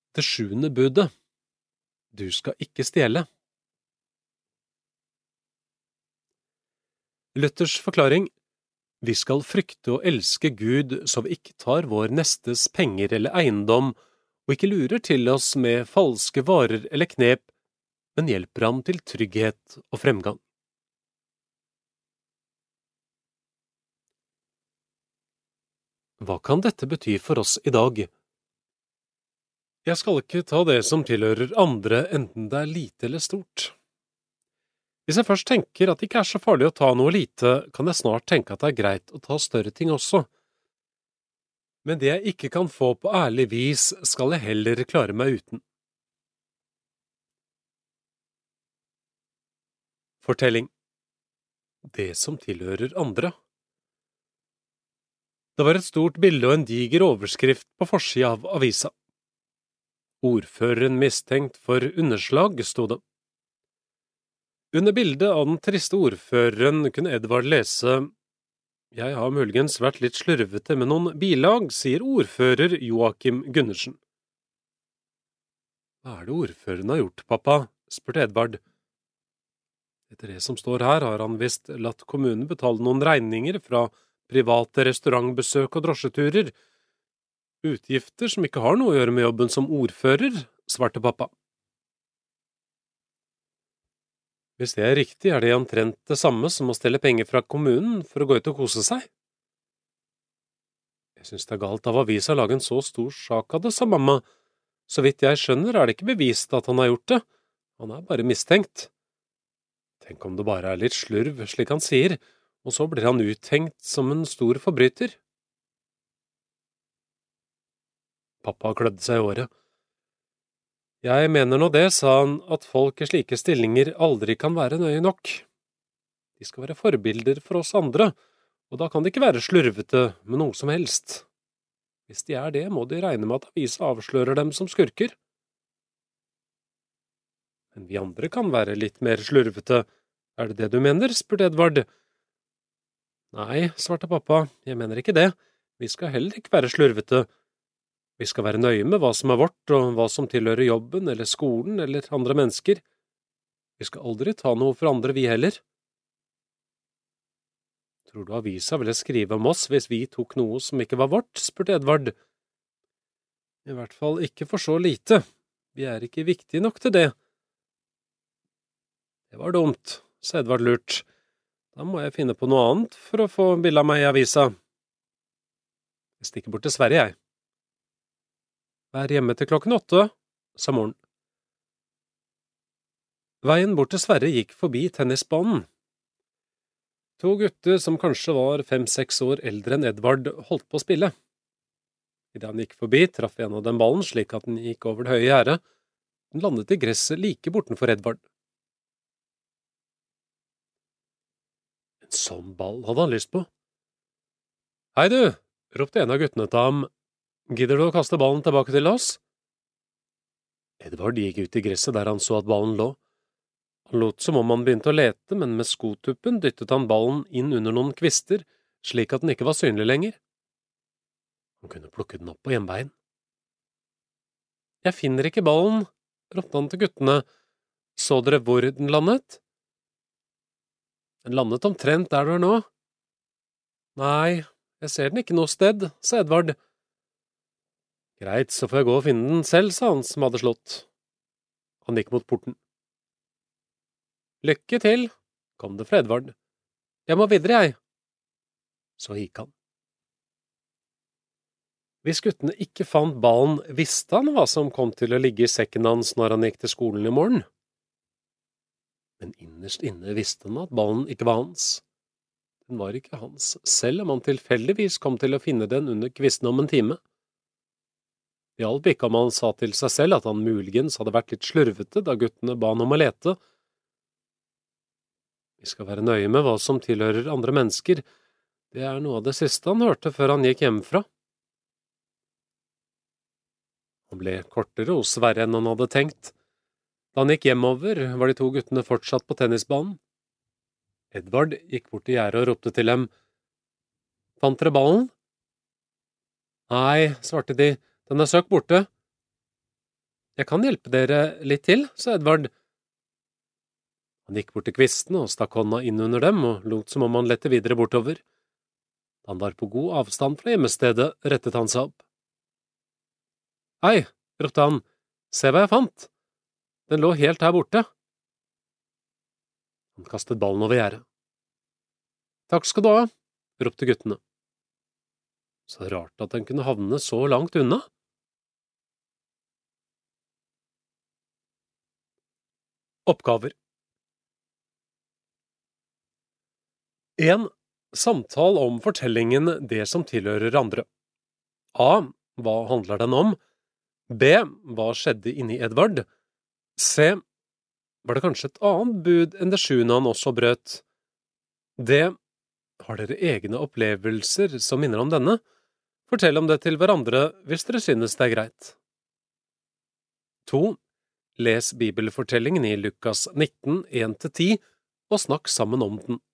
Det 7. budet. Du skal ikke stjele. Luthers forklaring: Vi skal frykte og elske Gud så vi ikke tar vår nestes penger eller eiendom, og ikke lurer til oss med falske varer eller knep, men hjelper ham til trygghet og fremgang. Hva kan dette bety for oss i dag? Jeg skal ikke ta det som tilhører andre, enten det er lite eller stort. Hvis jeg først tenker at det ikke er så farlig å ta noe lite, kan jeg snart tenke at det er greit å ta større ting også. Men det jeg ikke kan få på ærlig vis, skal jeg heller klare meg uten. Fortelling: Det som tilhører andre. Det var et stort bilde og en diger overskrift på forsida av avisa. Ordføreren mistenkt for underslag, sto det. Under bildet av den triste ordføreren kunne Edvard lese: Jeg har muligens vært litt slurvete med noen bilag, sier ordfører Joakim Gundersen. Hva er det ordføreren har gjort, pappa? Spurte Edvard. Etter det som står her, har han visst latt kommunen betale noen regninger fra private restaurantbesøk og drosjeturer. Utgifter som ikke har noe å gjøre med jobben som ordfører, svarte pappa. Hvis det er riktig, er det omtrent det samme som å stelle penger fra kommunen for å gå ut og kose seg. Jeg synes det er galt av avisa å lage en så stor sak av det, sa mamma. Så vidt jeg skjønner er det ikke bevist at han har gjort det. Han er bare mistenkt. Tenk om det bare er litt slurv, slik han sier, og så blir han uthengt som en stor forbryter. Pappa klødde seg i håret. Jeg mener nå det, sa han, at folk i slike stillinger aldri kan være nøye nok. De skal være forbilder for oss andre, og da kan de ikke være slurvete med noe som helst. Hvis de er det, må de regne med at avisa avslører dem som skurker. Men vi andre kan være litt mer slurvete, er det det du mener, spurte Edvard. Nei, svarte pappa, jeg mener ikke det, vi skal heller ikke være slurvete. Vi skal være nøye med hva som er vårt, og hva som tilhører jobben eller skolen eller andre mennesker. Vi skal aldri ta noe for andre, vi heller. Tror du avisa ville skrive om oss hvis vi tok noe som ikke var vårt, spurte Edvard. I hvert fall ikke for så lite. Vi er ikke viktige nok til det. Det var dumt, sa Edvard lurt. Da må jeg finne på noe annet for å få bilde av meg i avisa. Jeg stikker bort til Sverige, jeg. Vær hjemme til 8:00, sa moren. Veien bort til Sverre gikk forbi tennisbanen. 2 gutter som kanskje var 5–6 år eldre enn Edvard, holdt på å spille. Idet han gikk forbi, traff en av dem ballen slik at den gikk over det høye gjerdet. Den landet i gresset like bortenfor Edvard. En sånn ball hadde han lyst på. Hei du, ropte en av guttene til ham. Gidder du å kaste ballen tilbake til oss? Edvard gikk ut i gresset der han så at ballen lå. Han lot som om han begynte å lete, men med skotuppen dyttet han ballen inn under noen kvister, slik at den ikke var synlig lenger. Han kunne plukke den opp på hjemveien. Jeg finner ikke ballen, ropte han til guttene. Så dere hvor den landet? Den landet omtrent der du er nå. Nei, jeg ser den ikke noe sted, sa Edvard. Greit, så får jeg gå og finne den selv, sa han som hadde slått. Han gikk mot porten. Lykke til, kom det fra Edvard. Jeg må videre, jeg. Så gikk han. Hvis guttene ikke fant ballen, visste han hva som kom til å ligge i sekken hans når han gikk til skolen i morgen. Men innerst inne visste han at ballen ikke var hans. Den var ikke hans, selv om han tilfeldigvis kom til å finne den under kvisten om en time. Det hjalp ikke om han sa til seg selv at han muligens hadde vært litt slurvete da guttene ba han om å lete. Vi skal være nøye med hva som tilhører andre mennesker. Det er noe av det siste han hørte før han gikk hjemmefra. Han ble kortere hos Sverre enn han hadde tenkt. Da han gikk hjemover, var de 2 guttene fortsatt på tennisbanen. Edvard gikk bort til gjerdet og ropte til dem. Fant dere ballen? Nei, svarte de. Den er søkt borte. Jeg kan hjelpe dere litt til, sa Edvard. Han gikk bort til kvistene og stakk hånda inn under dem og lot som om han lette videre bortover. Da han var på god avstand fra gjemmestedet, rettet han seg opp. Hei, ropte han, se hva jeg fant. Den lå helt her borte. Han kastet ballen over gjerdet. Takk skal du ha, ropte guttene. Så rart at den kunne havne så langt unna. Oppgaver 1. Samtale om fortellingen Det som tilhører andre. A. Hva handler den om? B. Hva skjedde inni Edvard? C. Var det kanskje et annet bud enn det 7. han også brøt? D. Har dere egne opplevelser som minner om denne? Fortell om det til hverandre hvis dere synes det er greit. 2. Les bibelfortellingen i Lukas 19, 1-10, og snakk sammen om den.